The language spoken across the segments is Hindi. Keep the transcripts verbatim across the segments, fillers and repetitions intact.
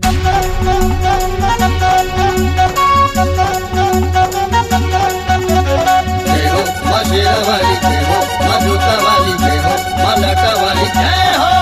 जय हो माँ शेरा वाली, जय हो माँ जोता वाली, जय हो माँ लाटा वाली, जय हो।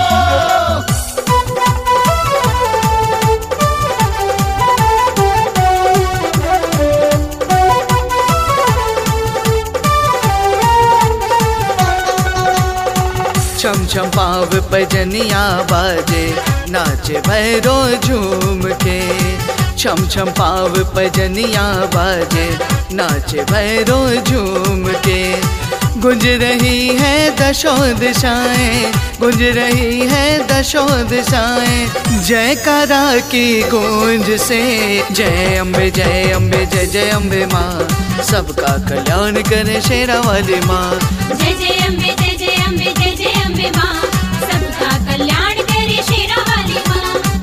छम छम पाव पजनिया बाजे, नाचे भैरो झूम के। छम छम पाव पजनिया बाजे, नाचे भैरो झूम के। गुंज रही है दशो दिशाएं, गुंज रही है दशो दिशाएं, जयकारा की गूंज से। जय अम्बे जय अम्बे जय जय अम्बे माँ, सबका कल्याण करे शेरा वाली माँ। जय जय अम्बे जय जय अम्बे जय जय अम्बे माँ, सबका कल्याण करे शेरा वाली माँ।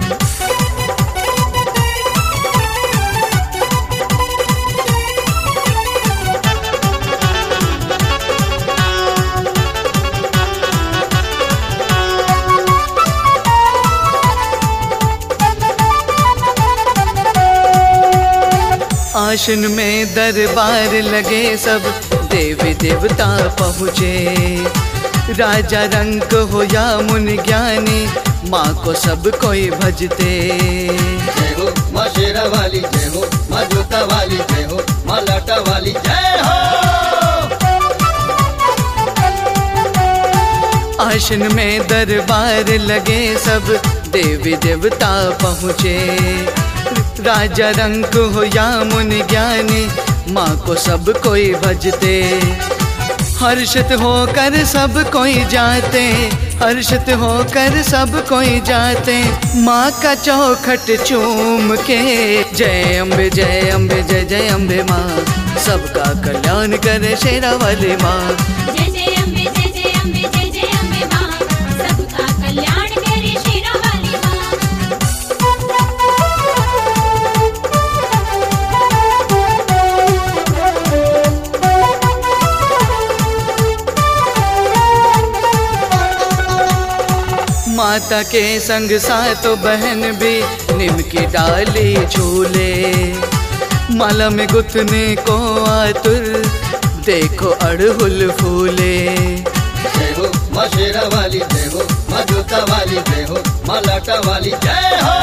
आश्विन में दरबार लगे, सब देवी देवता पहुँचे। राजा रंक हो या मुनि ज्ञानी, माँ को सब कोई भजते। जय हो माँ शेरा वाली, जय हो माँ जोता वाली, जय हो माँ लाटा वाली, जय हो। आश्विन में दरबार लगे, सब देवी देवता पहुँचे। राजा रंक हो या मुनि ज्ञानी, माँ को सब कोई भजते। हर्षित होकर सब कोई जाते, हर्षित होकर सब कोई जाते, माँ का चौखट चूम के। जय अम्बे जय अम्बे जय जय अम्बे माँ, सबका कल्याण करे शेरा वाली माँ। जय जय अम्बे जय जय अम्बे जय जय अम्बे माँ, सबका कल्याण करे शेरा वाली माँ। माता के संग सातों बहन भी नीम की डाली झूले। माला में गुथने को आतुर, देखो अड़हुल फूले। जय हो माँ शेरा वाली, जय हो माँ जोता वाली, जय हो माँ लाटा वाली, जय हो।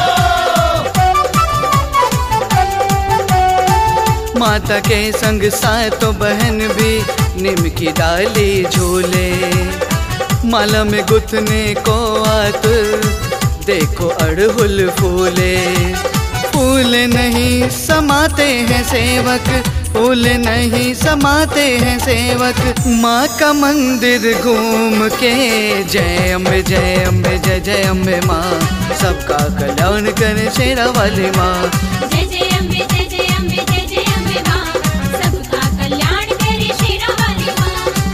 माता के संग सातों बहन भी नीम की डाली झूले। माला में गुथने को आतुर, देखो अड़हुल फूले। फूल नहीं समाते हैं सेवक, फूल नहीं समाते हैं सेवक, माँ का मंदिर घूम के। जय अम्बे जय अम्बे जय जय अम्बे माँ, सबका कल्याण करे शेरा वाली माँ। जय जय अम्बे जय जय अम्बे जय जय अम्बे माँ, सबका कल्याण करे शेरा वाली माँ।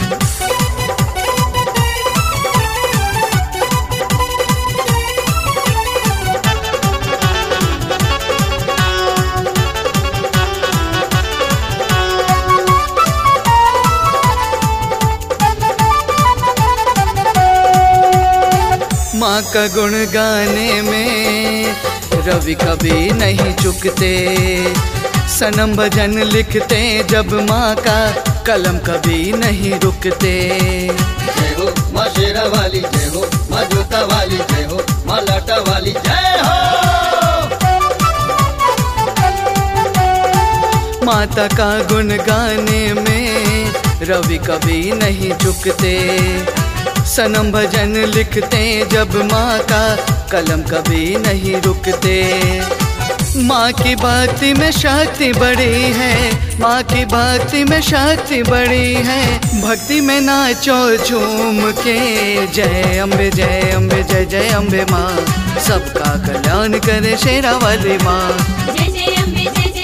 माँ का गुण गाने में रवि कभी नहीं चुकते। सनम भजन लिखते जब माँ का, कलम कभी नहीं रुकते। जय हो माँ शेरा वाली, जय हो माँ जोता वाली, जय हो माँ लाटा वाली, जय हो। माता का गुण गाने में रवि कभी नहीं चुकते। सनम भजन लिखते जब माँ का, कलम कभी नहीं रुकते। माँ की भक्ति में शक्ति बड़ी है, माँ की भक्ति में शक्ति बड़ी है, भक्ति में नाचो झूम के। जय अम्बे जय अम्बे जय जय अम्बे माँ, सबका कल्याण करे शेरा वाली माँ। जय जय अम्बे जय